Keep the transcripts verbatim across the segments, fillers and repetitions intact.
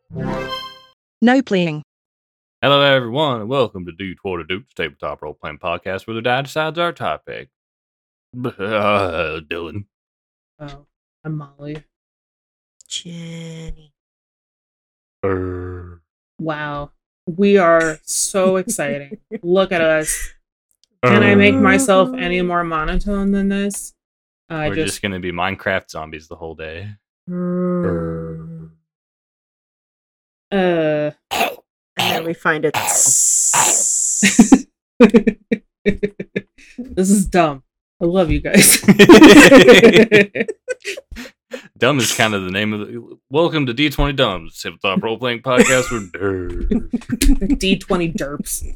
No playing. Hello, everyone, and welcome to Dude Toward a Duke's tabletop role playing podcast where the dad decides our topic. Uh, Dylan. Oh, I'm Molly. Jenny. Uh, Wow. We are so exciting. Look at us. Can I make myself any more monotone than this? I We're just, just, going to be Minecraft zombies the whole day. uh And then we find it. this is dumb. I love you guys. Dumb is kind of the name of the. Welcome to D twenty Dumbs, tabletop role playing podcast where. D twenty derps.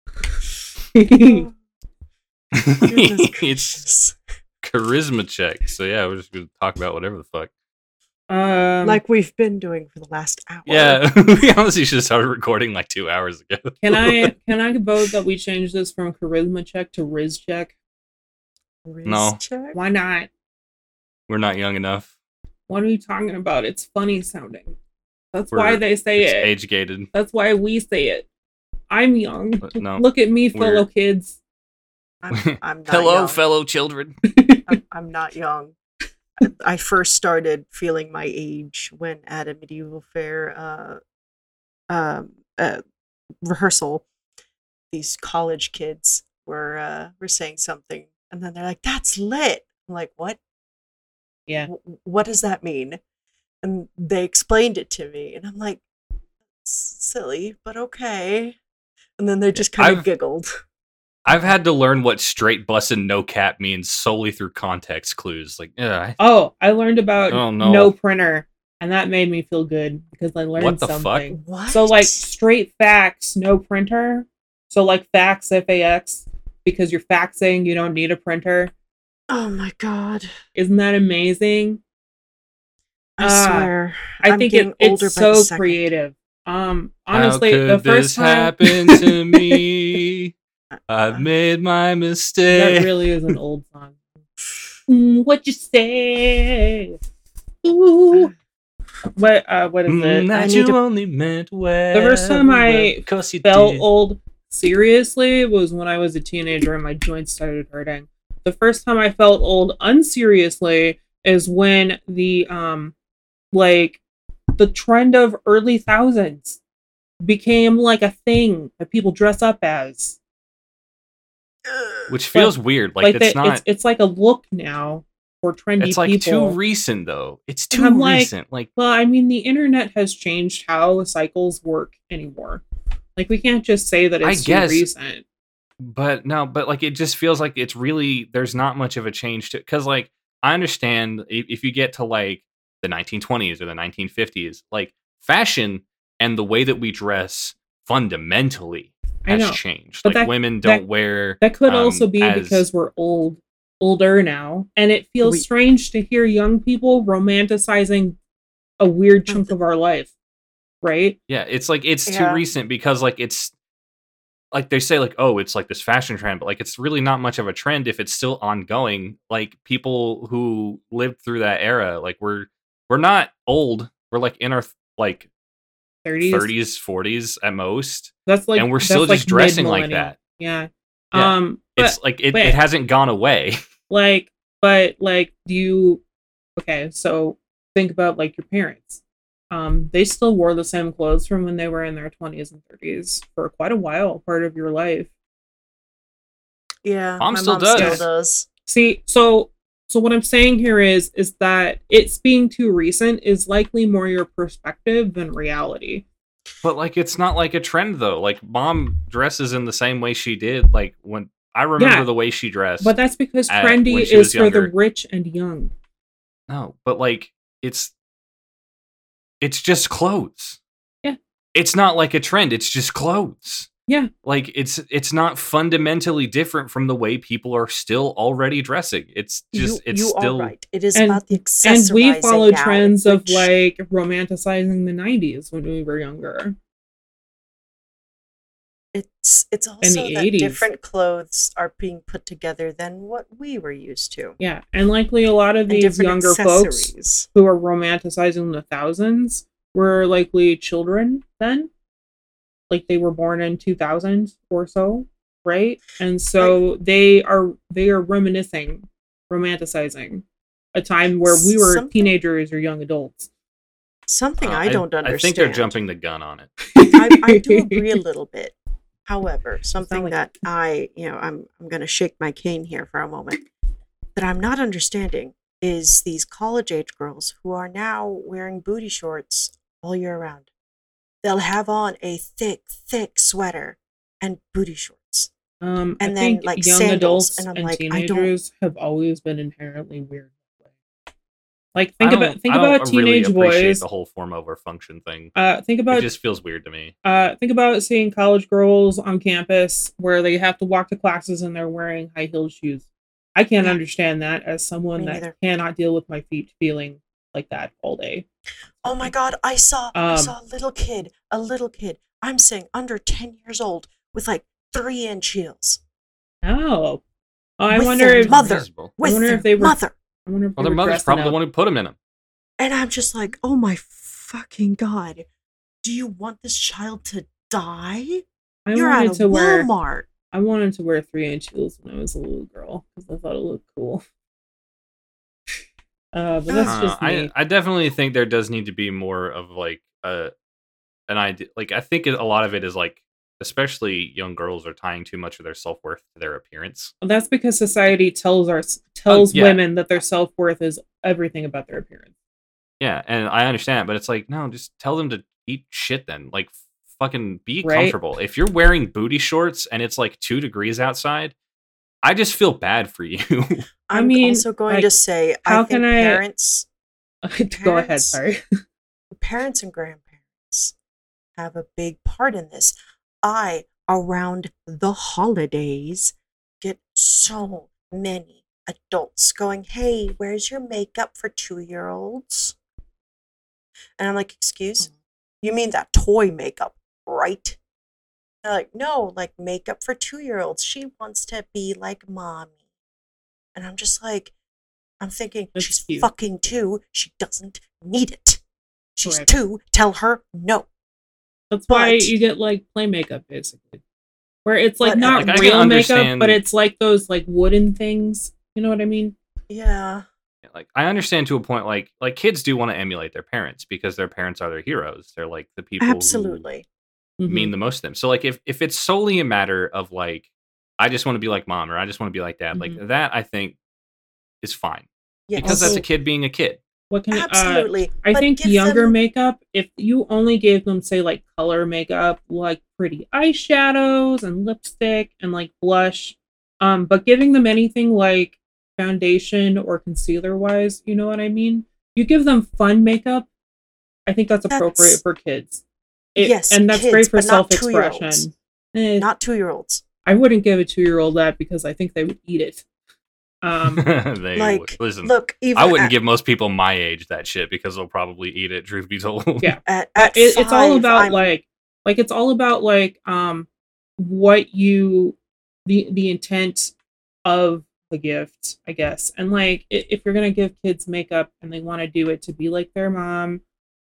It's charisma check. So, yeah, we're just going to talk about whatever the fuck. Um, Like we've been doing for the last hour. Yeah, we honestly should have started recording like two hours ago. can I can I vote that we change this from charisma check to Riz check? Riz No. check? Why not? We're not young enough. What are you talking about? It's funny sounding. That's We're- why they say It's it. age gated. That's why we say it. I'm young. But no. Look at me, fellow We're- kids. I'm, I'm not Hello, young. fellow children. I'm, I'm not young. I first started feeling my age when at a medieval fair uh, um, uh, rehearsal, these college kids were uh, were saying something, and then they're like, "That's lit." I'm like, "What? Yeah. W- what does that mean?" And they explained it to me, and I'm like, "S- "Silly, but okay." And then they just kind of I've- giggled. I've had to learn what straight bussin' no cap means solely through context clues. Like, yeah, Oh, I learned about Oh, no. no printer, and that made me feel good because I learned What the fuck? something. What? So, like, straight fax, no printer. So, like, fax, F A X, because you're faxing, you don't need a printer. oh my god! Isn't that amazing? I Ah, swear, I I'm think getting it, older it's by the so second. creative. Um, honestly, how could the first this time happen to me? I've made my that mistake. really is an old song. Mm, what you say? Ooh. What? Uh, what is Mm, it? that I you need to- only meant well. The first time I because you felt did. old seriously was when I was a teenager and my joints started hurting. The first time I felt old unseriously is when the um like the trend of early thousands became like a thing that people dress up as. Which feels weird. Like, Like, it's the- not. it's it's like a look now for trendy It's like people. too recent, though. It's And too I'm like, recent. Like, Well, I mean, the internet has changed how cycles work anymore. Like, we can't just say that I it's guess- too recent. but no, but like, it just feels like it's really, there's not much of a change to, because like, I understand if, if you get to like the nineteen twenties or the nineteen fifties, like fashion and the way that we dress fundamentally I has know. changed. But Like that- women that- don't wear. That could um, also be as- because we're old, older now, and it feels We- strange to hear young people romanticizing a weird chunk of our life, right? Yeah, it's like it's Yeah. too recent because like it's like they say like, oh, it's like this fashion trend, but like it's really not much of a trend if it's still ongoing. Like people who lived through that era, like we're we're not old. We're like in our like thirties, thirties, forties at most, That's like, and we're that's still like just dressing like mid-millennial. that. Yeah. Yeah. Um. But It's like it, wait. it hasn't gone away. like, but like, do you? Okay, so think about like your parents. Um, they still wore the same clothes from when they were in their twenties and thirties for quite a while, part of your life. Yeah, Mom my still mom does. still does. See, so so what I'm saying here is is that it's being too recent is likely more your perspective than reality. But like it's not like a trend though. Like mom dresses in the same way she did. Like when I remember Yeah. the way she dressed. But that's because Uh, trendy when she was is for the younger. rich and young. No, but like it's it's just clothes. Yeah. It's not like a trend, it's just clothes. Yeah. Like it's it's not fundamentally different from the way people are still already dressing. It's just you, it's you still are right. It is And- about the And accessorizing we follow now, trends of which- like romanticizing the nineties when we were younger. it's it's also the that eighties. different clothes are being put together than what we were used to. Yeah, and likely a lot of And these different younger folks accessories. who are romanticizing the thousands were likely children then. Like they were born in two thousand or so, right? And so Right. they are they are reminiscing, romanticizing a time where we were Something- teenagers or young adults. Something Uh, I don't I understand. think they're jumping the gun on it. I, I do agree a little bit. However, something like that I, you know, I'm I'm going to shake my cane here for a moment, that I'm not understanding is these college age girls who are now wearing booty shorts all year round. They'll have on a thick, thick sweater and booty shorts. Um, And I then, think like, young sandals, adults and and, I'm like, I don't- teenagers have always been inherently weird. that way. Like I think don't- about think I don't about really teenage appreciate boys. the whole form over function thing. Uh, think It about just feels weird to me. uh, think about seeing college girls on campus where they have to walk to classes and they're wearing high heeled shoes. I can't Yeah. understand that as someone Me that neither. cannot deal with my feet feeling like that all day. Oh my God! I saw I Um, saw a little kid, a little kid. I'm saying under ten years old with like three inch heels. Oh, oh I With wonder their if mother. Miserable. With wonder their if they were- mother. I wonder if Well, they their were mother's dressing probably the up. one who put them in them. And I'm just like, oh my fucking God. Do you want this child to die? I You're wanted at a to wear. Walmart. I wanted to wear three inch heels when I was a little girl because I thought it looked cool. Uh, but that's Uh, just I, me. I definitely think there does need to be more of like a an idea. Like I think it, a lot of it is like, especially young girls are tying too much of their self worth to their appearance. That's because society tells our tells yeah. women that their self worth is everything about their appearance. Yeah, and I understand, but it's like, no, just tell them to eat shit then. Like, fucking be Right. comfortable. If you're wearing booty shorts and it's like two degrees outside, I just feel bad for you. I I'm mean, also going like, to say, how I think can I- parents, Go ahead. Parents- Sorry. parents and grandparents have a big part in this. I, around the holidays, get so many adults going, hey, where's your makeup for two-year-olds? And I'm like, excuse? You mean that toy makeup, right? They're like, no, like makeup for two-year-olds. She wants to be like mommy. And I'm just like, I'm thinking, That's she's cute. fucking two. She doesn't need it. She's Correct. two. Tell her no. That's why But- you get like play makeup basically, where it's like But- not Like, I can real makeup, understand- but it's like those like wooden things. You know what I mean? Yeah. Like, I understand to a point, like, like kids do want to emulate their parents because their parents are their heroes. They're like the people who Absolutely. Mhm. mean the most to them. So like if if it's solely a matter of like, I just want to be like mom or I just want to be like dad, Mhm. like that I think is fine. Yes. Because that's Also- a kid being a kid. What can uh, Absolutely. I But think give younger them- makeup, if you only gave them, say, like color makeup, like pretty eyeshadows and lipstick and like blush, um, but giving them anything like foundation or concealer wise, you know what I mean? You give them fun makeup, I think that's appropriate That's- for kids. It- Yes, and that's kids, great for but not self expression. two-year-olds. Eh, Not two-year-olds. I wouldn't give a two year old that because I think they would eat it. Um, they Like, would- listen. Look, even I wouldn't at, give most people my age that shit because they'll probably eat it. Truth be told. Yeah. at, at it, it's all five, about I'm- like like it's all about like um what you the the intent of the gift, I guess. And like i- if you're gonna give kids makeup and they want to do it to be like their mom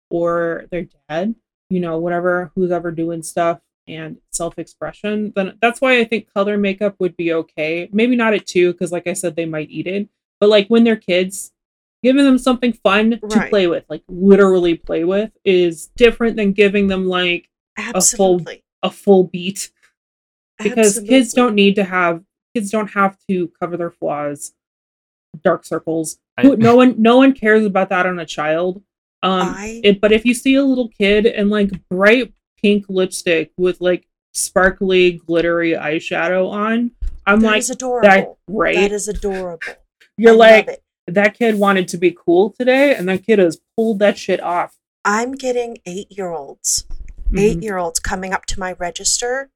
or their dad, you know, whatever, who's ever doing stuff and self-expression, then that's why I think color makeup would be okay. Maybe not at two, because like I said, they might eat it. But like when they're kids, giving them something fun to Right. play with, like literally play with, is different than giving them like Absolutely. a full beat. Because kids Absolutely. don't need to have kids don't have to cover their flaws, dark circles. I- Who- no one no one cares about that on a child. Um I- it, but if you see a little kid in like bright pink lipstick with like sparkly glittery eyeshadow on, I'm That like is adorable. that right? That is adorable. You're I like love it. that kid wanted to be cool today and that kid has pulled that shit off. I'm getting eight-year-olds, Mhm. eight-year-olds coming up to my register,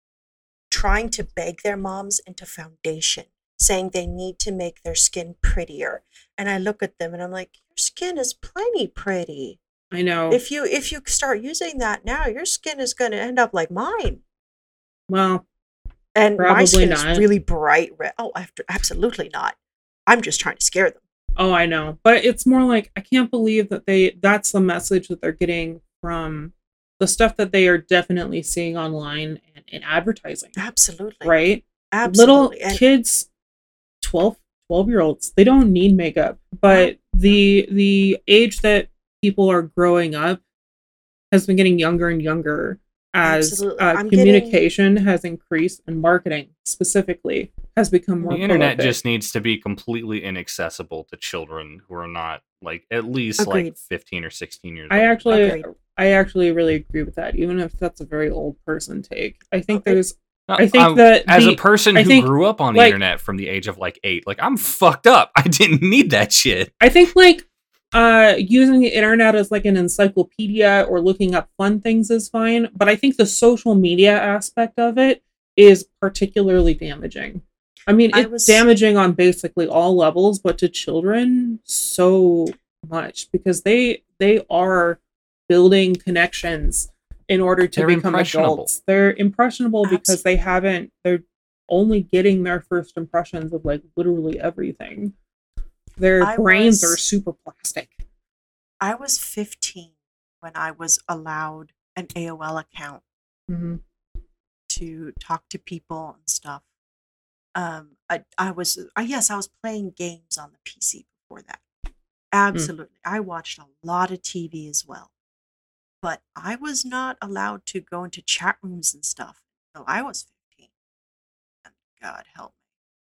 trying to beg their moms into foundation, saying they need to make their skin prettier. And I look at them and I'm like, your skin is plenty pretty. I know. If you if you start using that now, your skin is going to end up like mine. well, And my Probably skin not. is really bright red. Oh, after, absolutely not. I'm just trying to scare them. oh, I know. But it's more like I can't believe that they that's the message that they're getting from the stuff that they are definitely seeing online and in advertising. Absolutely. Right? Absolutely. Little And kids, twelve, twelve year olds, they don't need makeup. But the the age that people are growing up has been getting younger and younger as absolutely. uh, I'm getting communication has increased and marketing specifically has become more The internet prolific. just needs to be completely inaccessible to children who are not like at least Agreed. like fifteen or sixteen years I old. actually Agreed. I actually really agree with that, even if that's a very old person take. I think Oh, it- there's No, I think I'm- that as the- a person I who think, grew up on the like- internet from the age of like eight, like I'm fucked up. I didn't need that shit. I think like uh using the internet as like an encyclopedia or looking up fun things is fine, but I think the social media aspect of it is particularly damaging. I mean, I it's was- damaging on basically all levels, but to children so much because they they are building connections in order to They're become impressionable. adults. They're impressionable because they haven't they're only getting their first impressions of like literally everything. Their I brains was- are super plastic. I was fifteen when I was allowed an A O L account Mm-hmm. to talk to people and stuff. Um, I, I was, I, yes, I was playing games on the P C before that. Absolutely. I watched a lot of T V as well. But I was not allowed to go into chat rooms and stuff until I was fifteen. And God help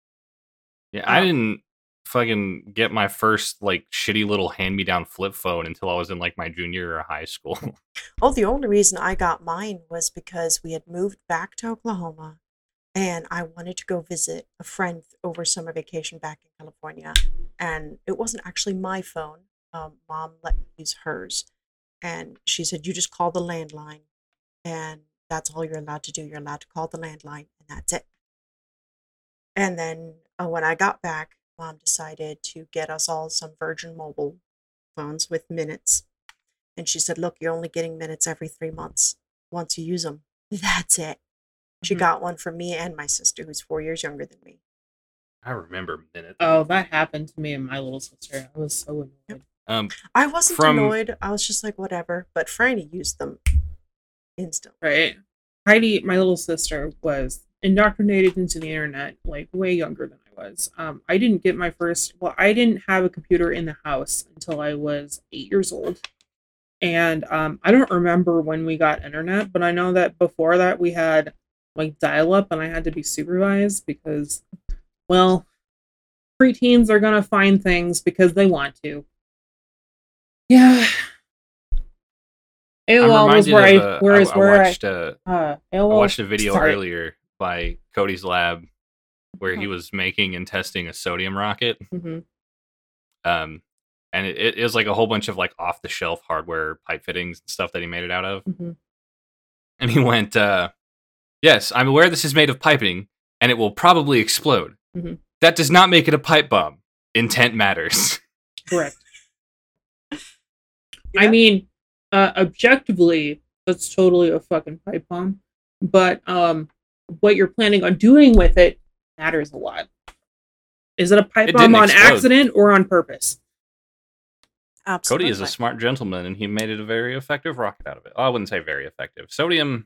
me. Yeah, I Um, didn't fucking get my first like shitty little hand-me-down flip phone until I was in like my junior year of high school. Oh, the only reason I got mine was because we had moved back to Oklahoma and I wanted to go visit a friend over summer vacation back in California. And it wasn't actually my phone. Um, Mom let me use hers. And she said, you just call the landline and that's all you're allowed to do. You're allowed to call the landline and that's it. And then uh, when I got back, Mom decided to get us all some Virgin Mobile phones with minutes. And she said, look, you're only getting minutes every three months. Once you use them, that's it. She Mhm. got one for me and my sister, who's four years younger than me. I remember minutes. Oh, that happened to me and my little sister. I was so annoyed. Um, I wasn't From- annoyed. I was just like, whatever. But Franny used them instantly. Right? Heidi, my little sister, was indoctrinated into the internet like way younger than I was. Um, I didn't get my first, well, I didn't have a computer in the house until I was eight years old. And um, I don't remember when we got internet, but I know that before that we had like dial up and I had to be supervised because, well, preteens are going to find things because they want to. Yeah. A O L I'm was reminded where I, of a, whereas I, I where watched a I, uh, I A O L, watched a video sorry. earlier by Cody's Lab where he Uh-huh. was making and testing a sodium rocket. Mhm. Um, and it, it was like a whole bunch of like off the shelf hardware pipe fittings and stuff that he made it out of. Mhm. And he went, uh, yes, I'm aware this is made of piping and it will probably explode. Mhm. That does not make it a pipe bomb. Intent matters. Correct. I Yeah. mean, uh, objectively, that's totally a fucking pipe bomb. But um, what you're planning on doing with it matters a lot. Is it a pipe It bomb didn't on explode. accident or on purpose? Absolutely. Cody is a smart gentleman and he made it a very effective rocket out of it. Oh, I wouldn't say very effective. Sodium,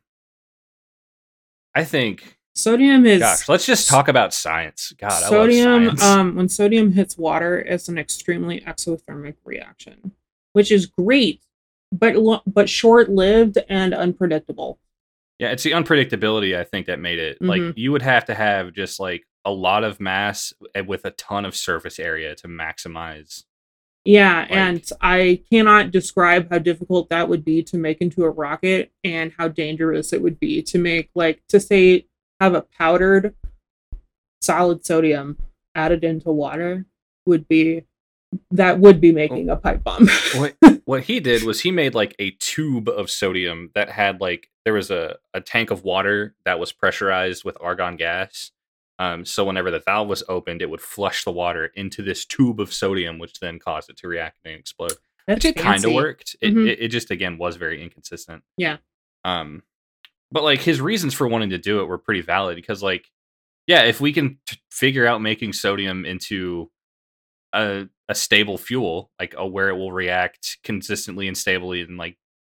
I think, Sodium is gosh, let's just talk about science. God, I sodium. love science. Um, when sodium hits water, it's an extremely exothermic reaction, which is great, but lo- but short lived and unpredictable. Yeah, it's the unpredictability I think that made it like Mhm. you would have to have just like a lot of mass and with a ton of surface area to maximize. Yeah, Like- and I cannot describe how difficult that would be to make into a rocket and how dangerous it would be to make, like, to say, have a powdered solid sodium added into water would be, that would be making a pipe bomb. What what he did was he made like a tube of sodium that had like there was a, a tank of water that was pressurized with argon gas. Um, so whenever the valve was opened, it would flush the water into this tube of sodium, which then caused it to react and explode. That's Which it kind of fancy. worked. It, Mhm. it it just again was very inconsistent. Yeah. Um, but like his reasons for wanting to do it were pretty valid because like, yeah, if we can t- figure out making sodium into a a stable fuel, like a, where it will react consistently and stably and like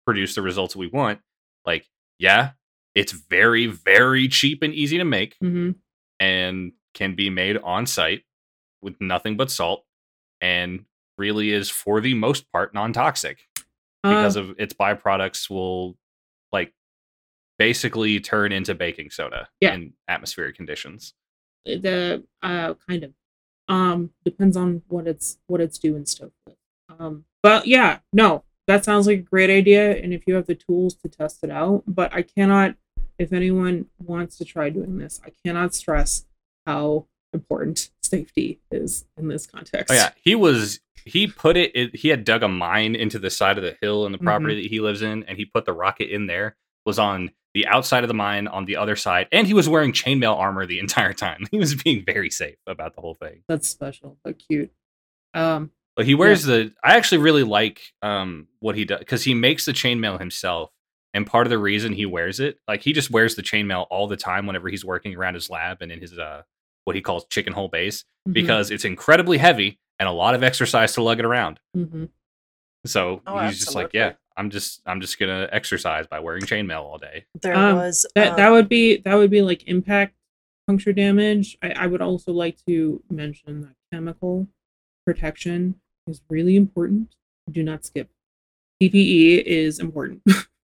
produce the results we want. Like, yeah, it's very, very cheap and easy to make Mm-hmm. and can be made on site with nothing but salt and really is, for the most part, non-toxic because Uh, of its byproducts will, like, basically turn into baking soda Yeah. in atmospheric conditions. the uh kind of um depends on what it's what it's doing stuff with. Um, but yeah, no, that sounds like a great idea, and if you have the tools to test it out, but I cannot. If anyone wants to try doing this, I cannot stress how important safety is in this context. Oh yeah, he was. He put it, it. He had dug a mine into the side of the hill in the property Mhm. that he lives in, and he put the rocket in there. Was on the outside of the mine, on the other side, and he was wearing chainmail armor the entire time. He was being very safe about the whole thing. That's special, but cute. Um, But he wears the. I actually really like um what he does because he makes the chainmail himself, and part of the reason he wears it, like he just wears the chainmail all the time whenever he's working around his lab and in his uh what he calls chicken hole base mhm, because it's incredibly heavy and a lot of exercise to lug it around. mhm. So Oh, he's just like, absolutely. yeah, I'm just I'm just gonna exercise by wearing chainmail all day. There Um, was That uh, that would be that would be like impact puncture damage. I, I would also like to mention that chemical protection is really important. Do not skip. P P E is important.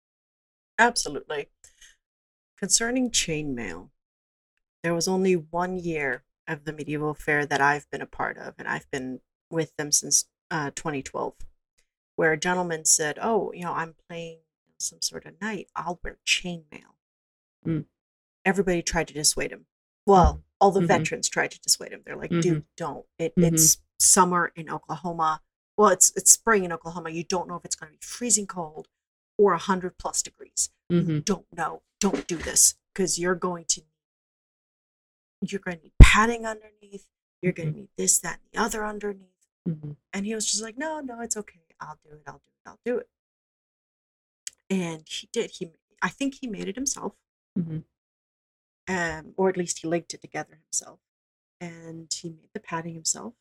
absolutely. Concerning chainmail, there was only one year of the medieval fair that I've been a part of, and I've been with them since uh, twenty twelve, where a gentleman said, "Oh, you know, I'm playing some sort of night. I'll wear chainmail." Mm. Everybody tried to dissuade him. Well, all the Mhm. veterans tried to dissuade him. They're like, Mhm. "Dude, don't. It, Mhm. It's summer in Oklahoma. Well, it's it's spring in Oklahoma. You don't know if it's going to be freezing cold or one hundred plus degrees. You Mhm. don't know. Don't do this because you're going to you're going to need padding underneath. You're going Mhm. to need this, that, and the other underneath." Mhm. And he was just like, "No, no, it's okay. I'll do it. I'll do it. I'll do it." And he did. He, I think he made it himself, Mhm. um, or at least he linked it together himself. And he made the padding himself.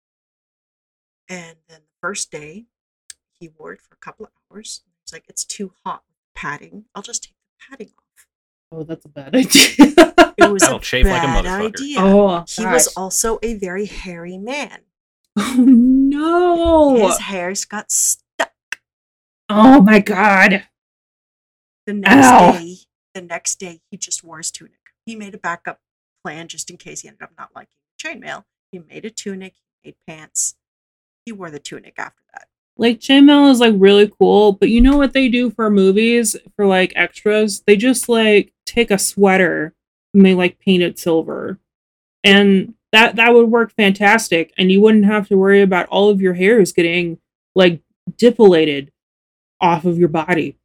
And then the first day, he wore it for a couple of hours. He's like, "It's too hot with padding. I'll just take the padding off." Oh, that's a bad idea. It was That'll a chafe like a bad motherfucker. idea. Oh, He was gosh. also a very hairy man. Oh no! His hairs got stuck. Oh my god! The next Ow. day, the next day, he just wore his tunic. He made a backup plan just in case he ended up not liking chainmail. He made a tunic, he made pants. He wore the tunic after that. Like chainmail is like really cool, but you know what they do for movies for like extras? They just like take a sweater and they like paint it silver, and that that would work fantastic, and you wouldn't have to worry about all of your hairs getting like depilated off of your body.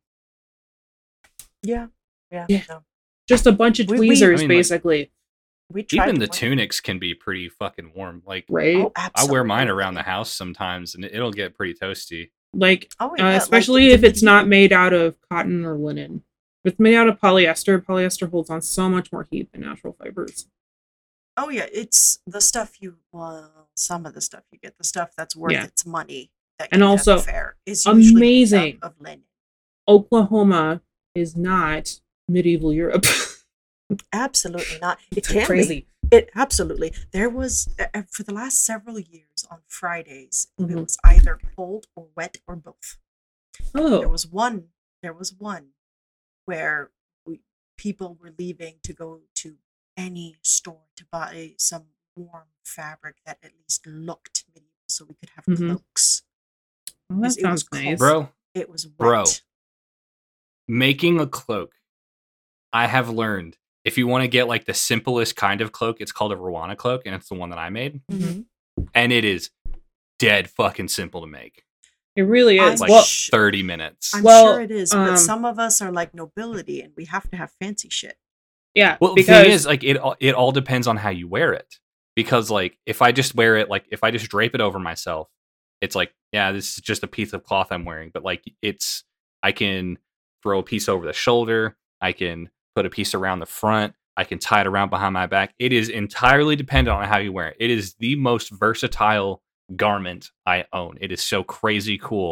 Yeah, yeah, Yeah. no. Just a bunch of We- we- tweezers, I mean, like- basically, We tried Even to the wear- tunics can be pretty fucking warm. Like right? Oh, I wear mine around the absolutely. house sometimes, and it'll get pretty toasty. Like, Oh, uh, yeah, like especially the- if the it's not medieval- made out of cotton or linen. If it's made out of polyester, polyester holds on so much more heat than natural fibers. Oh yeah, it's the stuff you well, some of the stuff you get, the stuff that's worth Yeah. its money that And you get at the also, fair is usually made amazing. up of linen. Oklahoma is not medieval Europe. Absolutely not. It It's can crazy. be. It absolutely. There was uh, uh, for the last several years on Fridays, it Mhm. was either cold or wet or both. There Oh, was one. There was one where we, people were leaving to go to any store to buy some warm fabric that at least looked medieval, so we could have Mhm. cloaks. well, that It was sounds nice. Bro, It was wet. Bro. making a cloak, I have learned if you want to get like the simplest kind of cloak, it's called a Rwana cloak, and it's the one that I made. Mhm. And it is dead fucking simple to make. It really I'm is. Like Well, sh- thirty minutes. I'm Well, sure it is, um, but some of us are like nobility, and we have to have fancy shit. yeah, Well, because the thing is, like, it all- it all depends on how you wear it. Because, like, if I just wear it, like, if I just drape it over myself, it's like, yeah, this is just a piece of cloth I'm wearing. But, like, it's, I can throw a piece over the shoulder. I can put a piece around the front. I can tie it around behind my back. It is entirely dependent on how you wear it. It is the most versatile garment I own. It is so crazy cool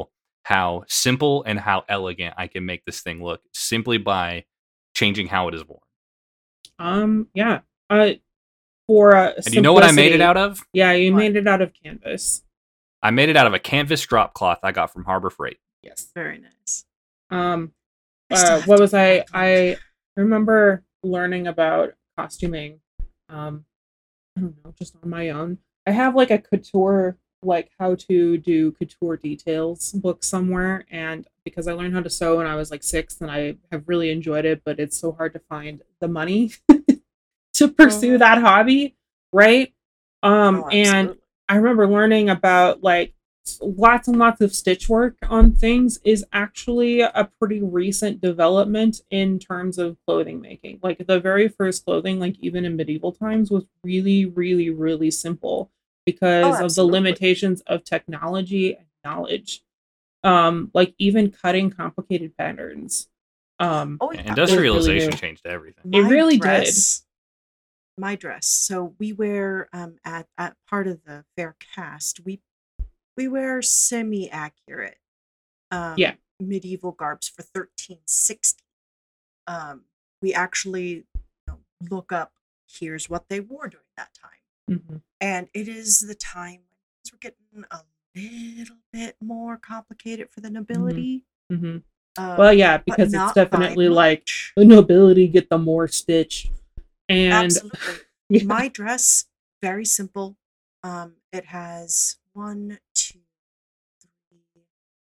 how simple and how elegant I can make this thing look simply by changing how it is worn. Um, yeah. Uh, for uh, And you know what I made it out of? Yeah, you What? made it out of canvas. I made it out of a canvas drop cloth I got from Harbor Freight. Yes. Very nice. Um, I still uh, have what to was do I? that one. I remember learning about costuming. Um, I don't know, just on my own. I have like a couture, like how to do couture details book somewhere, and because I learned how to sew when I was like six, and I have really enjoyed it, but it's so hard to find the money to pursue Mhm. that hobby, right? Um, Oh, and absolutely. I remember learning about like s- lots and lots of stitch work on things is actually a pretty recent development in terms of clothing making. Like the very first clothing, like even in medieval times, was really, really, really simple Oh, because of the absolutely. limitations of technology and knowledge. Um, like even cutting complicated patterns. Um, Oh, And yeah. industrialization new. changed everything. It My really did. dress, my dress. So we wear um at, at part of the fair cast, we we wear semi-accurate um Yeah. medieval garbs for thirteen sixty. Um we actually, you know, look up here's what they wore during that time. Mhm. And it is the time when things were getting a little bit more complicated for the nobility. Mhm. Um, Well, yeah, but because it's not by definitely like much. the nobility get the more stitch. And Absolutely. yeah. My dress, very simple. Um, it has one, two, three,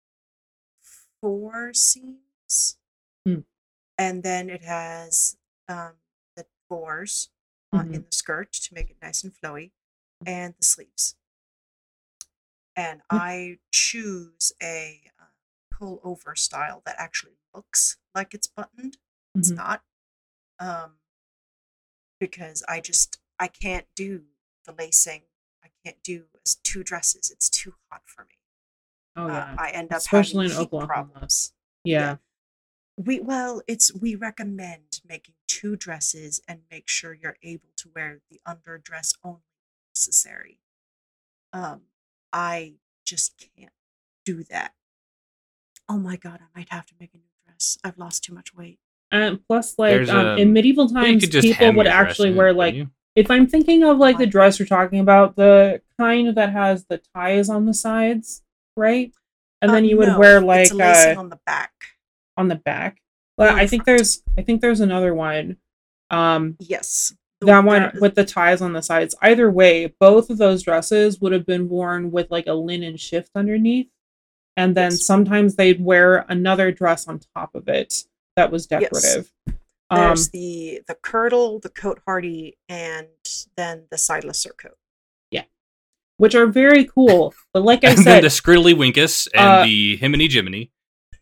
four seams, Mm, and then it has um, the fours uh, mhm. in the skirt to make it nice and flowy, and the sleeves. And Yeah. I choose a uh, pull over style that actually looks like it's buttoned. It's Mhm. not. Um, because I just I can't do the lacing. I can't do as two dresses. It's too hot for me. Oh Uh, yeah. I end up having Especially in heat Oklahoma. problems. Yeah. We well, it's we recommend making two dresses and make sure you're able to wear the underdress only if necessary. Um, I just can't do that. Oh my god, I might have to make a new dress. I've lost too much weight. And plus, like There's um, in um, medieval well, you times, could just people hem would your dress actually in, wear couldn't like. you? If I'm thinking of like the My dress you're talking about, the kind that has the ties on the sides, right? And uh, then you would no, wear it's like lacing uh on the back on the back. Well, or I the think front. there's I think there's another one. Um, Yes, the, that one there, with the ties on the sides. Either way, both of those dresses would have been worn with like a linen shift underneath, and then yes, sometimes they'd wear another dress on top of it that was yes. decorative. There's Um, the the kirtle, the coat hardy, and then the sideless surcoat. yeah, which are very cool. But like I And then said, the Skriddly Winkus and uh, the Himiny Jiminy.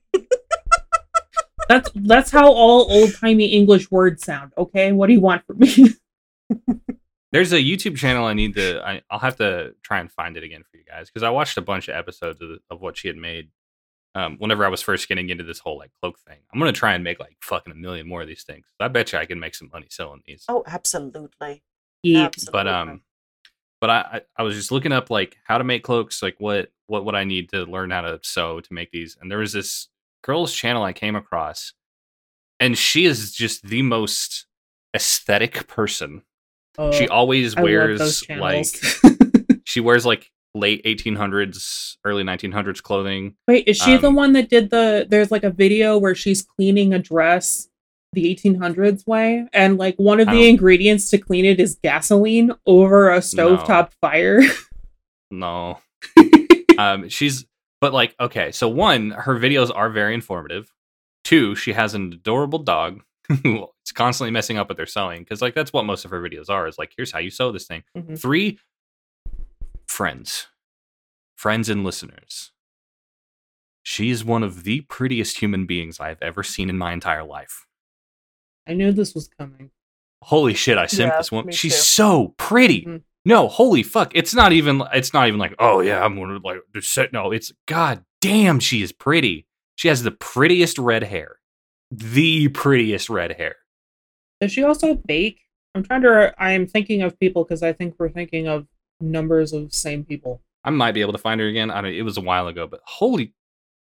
that's that's how all old timey English words sound. Okay, what do you want from me? There's a YouTube channel I need to. I, I'll have to try and find it again for you guys because I watched a bunch of episodes of, of what she had made. Um, whenever I was first getting into this whole like cloak thing, I'm gonna try and make like fucking a million more of these things. I bet you I can make some money selling these. Oh, absolutely, Yeah. absolutely. But um, but I, I I was just looking up like how to make cloaks, like what what would I need to learn how to sew to make these, and there was this girl's channel I came across, and she is just the most aesthetic person. She Oh, always I love those wears like channels. she wears like late eighteen hundreds, early nineteen hundreds clothing. Wait, is she the Um, one that did the? There's like a video where she's cleaning a dress the eighteen hundreds way, and like one of I the don't ingredients to clean it is gasoline over a stovetop fire. no. Um, she's but like okay, so one, her videos are very informative. Two, she has an adorable dog who is constantly messing up what they're sewing because like that's what most of her videos are. Is like here's how you sew this thing. Mhm. Three, friends, friends and listeners. She is one of the prettiest human beings I've ever seen in my entire life. I knew this was coming. Holy shit, I simped Yeah, this woman. me She's too. so pretty. Mhm. No, holy fuck. It's not even it's not even like, oh yeah, I'm gonna like set no, it's god damn, she is pretty. She has the prettiest red hair. The prettiest red hair. Does she also bake? I'm trying to. I'm thinking of people because I think we're thinking of numbers of same people. I might be able to find her again. I don't it was a while ago, but holy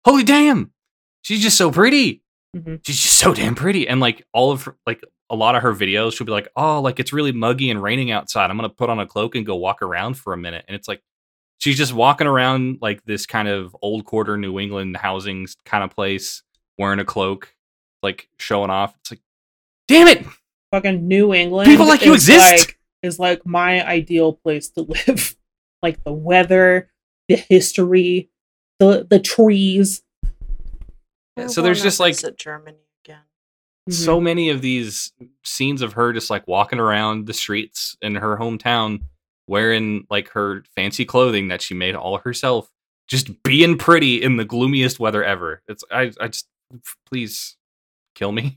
holy damn, she's just so pretty. Mm-hmm. She's just so damn pretty. And like all of her, like a lot of her videos, she'll be like, oh, like it's really muggy and raining outside. I'm going to put on a cloak and go walk around for a minute. And it's like, she's just walking around like this kind of old quarter New England housing kind of place, wearing a cloak, like showing off. It's like, damn it. Fucking New England. People like you is exist. Like, is like my ideal place to live. Like the weather, the history, the the trees. Yeah, I so there's wanna just like visit Germany again. so many of these scenes of her just like walking around the streets in her hometown wearing like her fancy clothing that she made all herself, just being pretty in the gloomiest weather ever. It's I I just please kill me.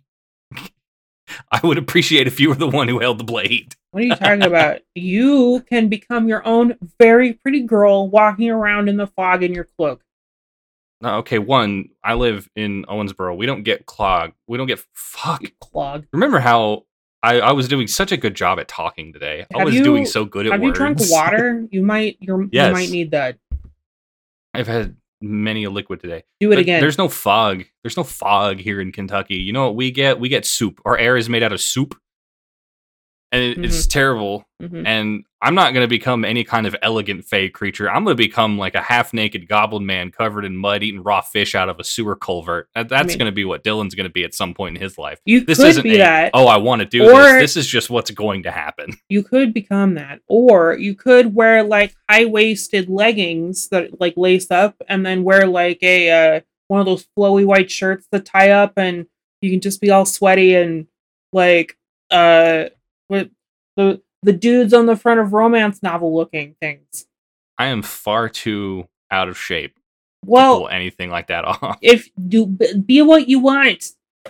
I would appreciate if you were the one who held the blade. What are you talking about? You can become your own very pretty girl walking around in the fog in your cloak. No, okay, one, I live in Owensboro. We don't get clog. We don't get fuck. Clog. Remember how I, I was doing such a good job at talking today? I Have was you- doing so good at Have words. you drunk water? You might. You're, Yes. You might need that. I've had many a liquid today. Do it But again. There's no fog. There's no fog here in Kentucky. You know what we get? We get soup. Our air is made out of soup. And it, it's terrible. Mhm. And I'm not going to become any kind of elegant fey creature. I'm going to become like a half-naked goblin man covered in mud eating raw fish out of a sewer culvert. That, that's mean- going to be what Dylan's going to be at some point in his life. You This could isn't be a, that. oh, I want to do Or- this. This is just what's going to happen. You could become that, or you could wear like high-waisted leggings that like lace up, and then wear like a uh, one of those flowy white shirts that tie up, and you can just be all sweaty and like uh, with the the dudes on the front of romance novel looking things. I am far too out of shape to Well, pull anything like that off. if do be what you want,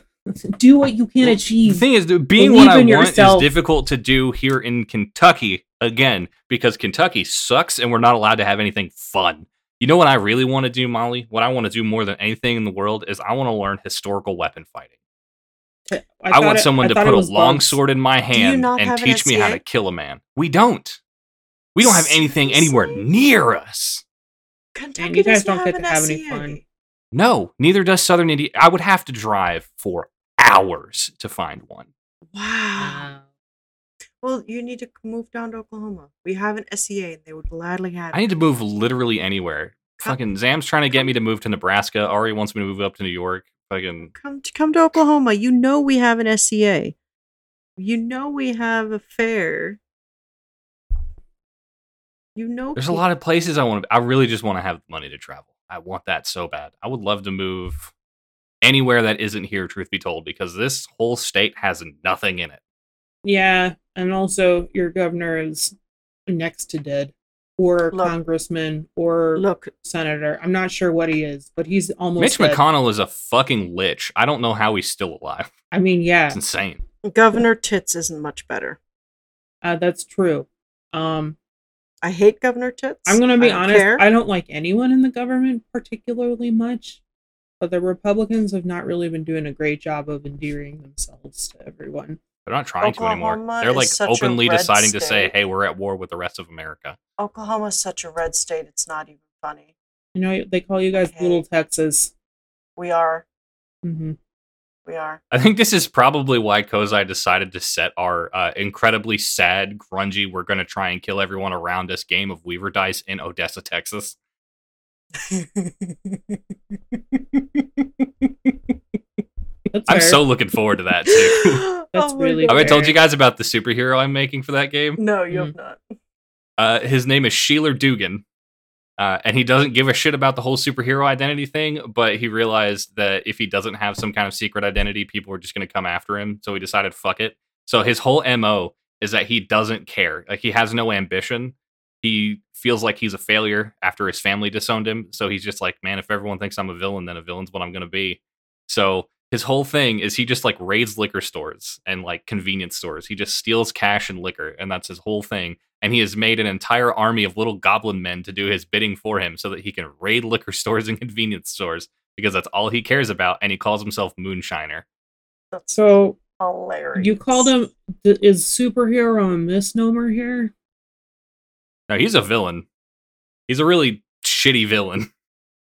do what you can The achieve. thing is, dude, being Believe what I in want yourself. is difficult to do here in Kentucky, again, because Kentucky sucks and we're not allowed to have anything fun. You know what I really want to do, Molly? What I want to do more than anything in the world is I want to learn historical weapon fighting. I, I, thought want it- someone I to thought put it a was long bugs. sword in my you hand not and have an teach me how S C A? to kill a man. We don't. We don't have anything anywhere Seriously? near us. Kentucky you guys doesn't don't get have to an have any S C A. fun. No, neither does Southern India. I would have to drive for hours to find one. Wow. Well, you need to move down to Oklahoma. We have an S C A, and they would gladly have I it. need to move literally anywhere. Come- Fucking Zam's trying to get come- me to move to Nebraska. Ari wants me to move up to New York. Fucking Come to come to Oklahoma. You know we have an S C A. You know we have a fair. You know there's a lot of places I want to. I really just want to have money to travel. I want that so bad. I would love to move anywhere that isn't here. Truth be told, because this whole state has nothing in it. Yeah, and also your governor is next to dead, or Look. congressman, or Look, senator. I'm not sure what he is, but he's almost Mitch dead. McConnell is a fucking lich. I don't know how he's still alive. I mean, yeah, It's insane. Governor Tits isn't much better. uh, that's true. Um, I hate Governor Tits. I'm gonna be I don't honest. care. I don't like anyone in the government particularly much, but the Republicans have not really been doing a great job of endearing themselves to everyone. They're not trying to anymore. Oklahoma They're is like such a openly red deciding to say, state. "Hey, we're at war with the rest of America." Oklahoma's such a red state. It's not even funny. You know, they call you guys Okay. Little Texas. We are. hmm We are. I think this is probably why Kozai decided to set our uh, incredibly sad, grungy, we're going to try and kill everyone around us game of Weaver Dice in Odessa, Texas. That's I'm fair. so looking forward to that, too. That's Oh my really Have I God. told you guys about the superhero I'm making for that game? No, you Mm. have not. Uh, his name is Sheeler Dugan. Uh, and he doesn't give a shit about the whole superhero identity thing, but he realized that if he doesn't have some kind of secret identity, people are just going to come after him. So he decided, fuck it. So his whole M O is that he doesn't care. Like, he has no ambition. He feels like he's a failure after his family disowned him. So he's just like, man, if everyone thinks I'm a villain, then a villain's what I'm going to be. So his whole thing is he just like raids liquor stores and like convenience stores. He just steals cash and liquor, and that's his whole thing. And he has made an entire army of little goblin men to do his bidding for him so that he can raid liquor stores and convenience stores because that's all he cares about. And he calls himself Moonshiner. That's So hilarious. you called him th- is superhero a misnomer here? No, he's a villain. He's a really shitty villain.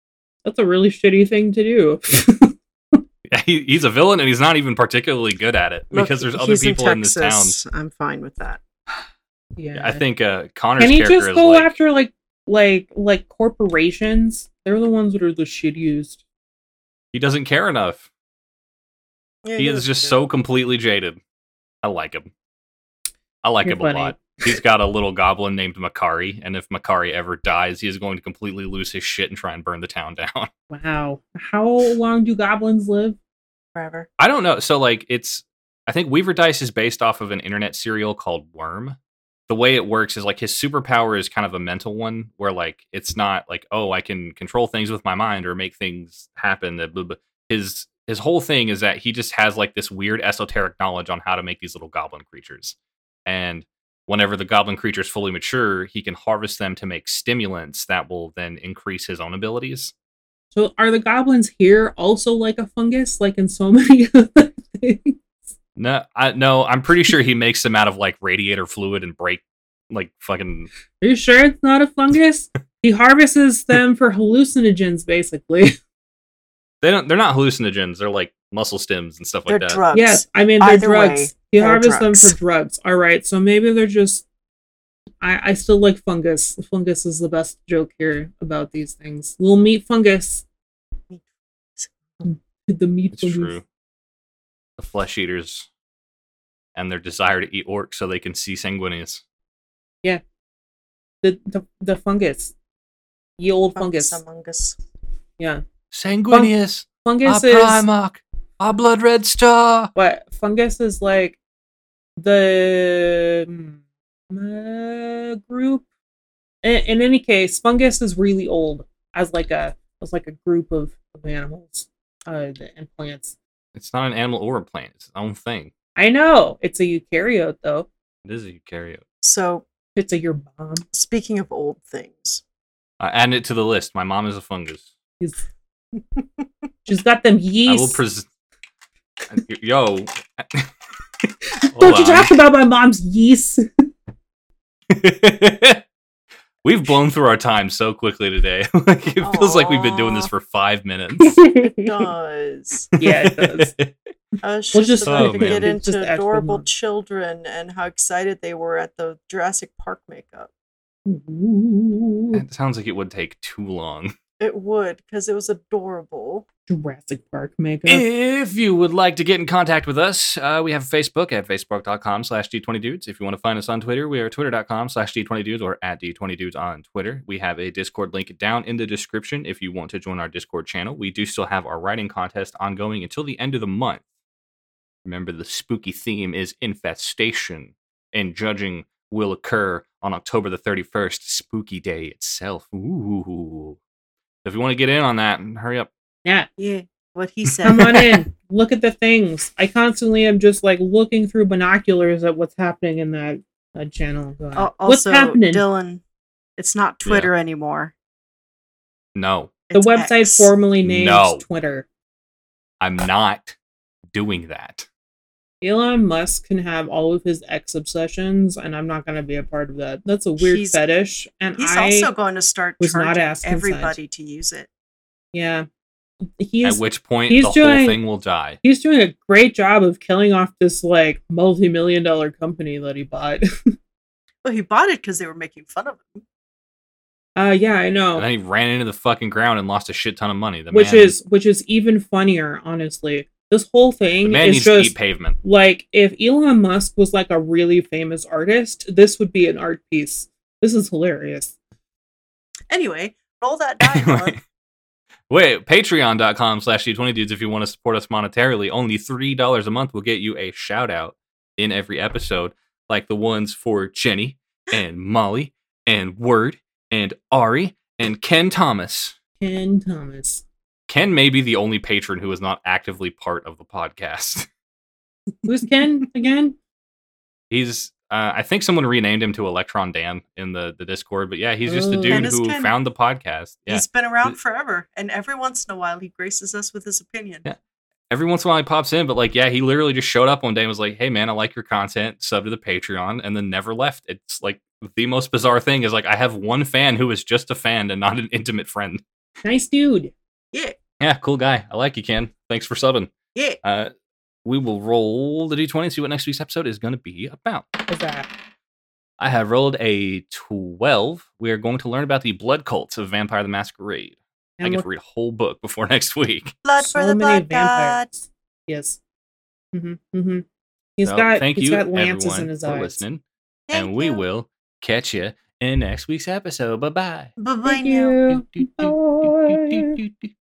That's a really shitty thing to do. He, he's a villain, and he's not even particularly good at it Look, because there's other he's people in, in this Texas. town. I'm fine with that. Yeah. I think uh, Connor's Can he character just is go like, after like like like corporations? They're the ones that are the shittiest. he doesn't care enough. Yeah, He is doesn't just care. so completely jaded. I like him. I like You're him funny. a lot. He's got a little goblin named Makari, and if Makari ever dies, he is going to completely lose his shit and try and burn the town down. Wow. How long do goblins live? forever. I don't know. So, like, it's... I think Weaver Dice is based off of an internet serial called Worm. The way it works is, like, his superpower is kind of a mental one, where, like, it's not like, oh, I can control things with my mind or make things happen. Blah, blah. His his whole thing is that he just has, like, this weird esoteric knowledge on how to make these little goblin creatures. And whenever the goblin creatures fully mature, he can harvest them to make stimulants that will then increase his own abilities. So are the goblins here also like a fungus, like in so many other things? No, I, no, I'm pretty sure he makes them out of, like, radiator fluid and break, like, fucking... Are you sure it's not a fungus? He harvests them for hallucinogens, basically. They don't. They're not hallucinogens. They're like muscle stems and stuff They're like that. drugs. Yes, I mean they're Either drugs. way, he they're harvests them drugs. for drugs. All right, so maybe they're just. I I still like fungus. Fungus is the best joke here about these things. Little meat fungus. The meat It's fungus. true. The flesh eaters and their desire to eat orcs so they can see sanguinius. The the the fungus. Ye old Fungus fungus. among us. Yeah, Sanguinius, fungus our is. Primarch, our blood red star. But fungus is like the mm, uh, group. In, in any case, fungus is really old as like a as like a group of, of animals uh, and plants. It's not an animal or a plant. It's its own thing. I know it's a eukaryote though. It is a eukaryote. So, It's a your bomb. speaking of old things, Uh, add it to the list. My mom is a fungus. She's, she's got them I will yeast. present. Yo. Don't Hold you on. talk about my mom's yeast? We've blown through our time so quickly today. Like, it feels like we've been doing this Aw. for five minutes. it does. Yeah, it does. I was We'll just just about Oh, to man. get It's just into actual adorable mom. children and how excited they were at the Jurassic Park makeup. Ooh, It sounds like it would take too long. It would, because it was adorable. Jurassic Park makeup. If you would like to get in contact with us, uh, we have Facebook at facebook.com slash D20dudes. If you want to find us on Twitter, we are twitter.com slash D20dudes or at D20dudes on Twitter. We have a Discord link down in the description if you want to join our Discord channel. We do still have our writing contest ongoing until the end of the month. Remember, the spooky theme is infestation, and judging will occur on October the thirty-first, spooky day itself. Ooh. So if you want to get in on that, hurry up. Yeah. Yeah, what he said. Come on in. Look at the things. I constantly am just like looking through binoculars at what's happening in that, that channel. Going, Al- what's also, happening? Dylan, it's not Twitter anymore. No, The It's website X. formerly named No. Twitter. I'm not doing that. Elon Musk can have all of his X obsessions, and I'm not going to be a part of that. That's a weird He's- fetish, and He's I also going to start was not charging asked consent. everybody to use it. yeah. He's At which point, he's the doing- whole thing will die. he's doing a great job of killing off this like multi-million dollar company that he bought. Well, he bought it because they were making fun of him. uh yeah, I know. And then he ran into the fucking ground and lost a shit ton of money. The which man, is which is even funnier, honestly. This whole the thing man is needs to just eat pavement. like if Elon Musk was like a really famous artist, this would be an art piece. This is hilarious. Anyway, roll that die, Dylan. Wait, patreon.com slash D20dudes if you want to support us monetarily. Only three dollars a month will get you a shout out in every episode, like the ones for Jenny and Molly and Word and Ari and Ken Thomas. Ken Thomas. Ken may be the only patron who is not actively part of the podcast. Who's Ken again? He's, uh, I think someone renamed him to Electron Dan in the, the Discord, but yeah, he's just the Oh. dude Ken is who Ken. found the podcast. Yeah. He's been around forever, and every once in a while he graces us with his opinion. Yeah. Every once in a while he pops in, but like, yeah, he literally just showed up one day and was like, hey man, I like your content, sub to the Patreon, and then never left. It's like the most bizarre thing is like, I have one fan who is just a fan and not an intimate friend. Nice dude. Yeah. Yeah, cool guy. I like you, Ken. Thanks for subbing. Yeah. Uh, we will roll the d twenty and see what next week's episode is going to be about. What's that? I have rolled a twelve. We are going to learn about the blood cults of Vampire the Masquerade. And I get look, to read a whole book before next week. Blood so for the many blood gods. Yes. Mm-hmm. Mm-hmm. He's So, got thank he's you, got lances everyone, in his for eyes. listening. Thank and we you. will catch you in next week's episode. Bye-bye. Bye bye Thank now. you. Bye.